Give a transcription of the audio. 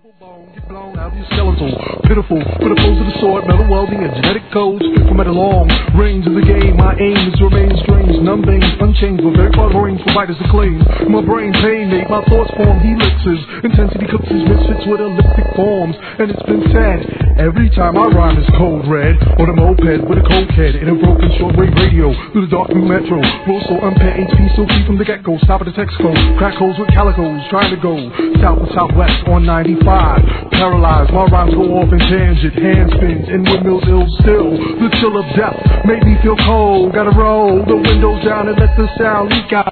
Bone, get blown out of your skeletal. Pitiful, with opposed to the sword, metal welding and genetic codes. From at a long range of the game, my aim is to remain strange. Numb veins, unchanged, but very far range for fighters to claim. My brain pain made my thoughts form helices. Intensity cooks these misfits with elliptic forms. And it's been said, every time I rhyme is cold red. On a moped with a cold head in a broken shortwave radio. Through the dark new metro. Rules so unpaired, HP so free from the get-go. Stop at the text code. Crack holes with calicos, trying to go south and southwest on 95. Paralyzed, my rhymes go off in tangent. Hand spins and windmills ill still. The chill of death made me feel cold. Gotta roll the windows down and let the sound leak out.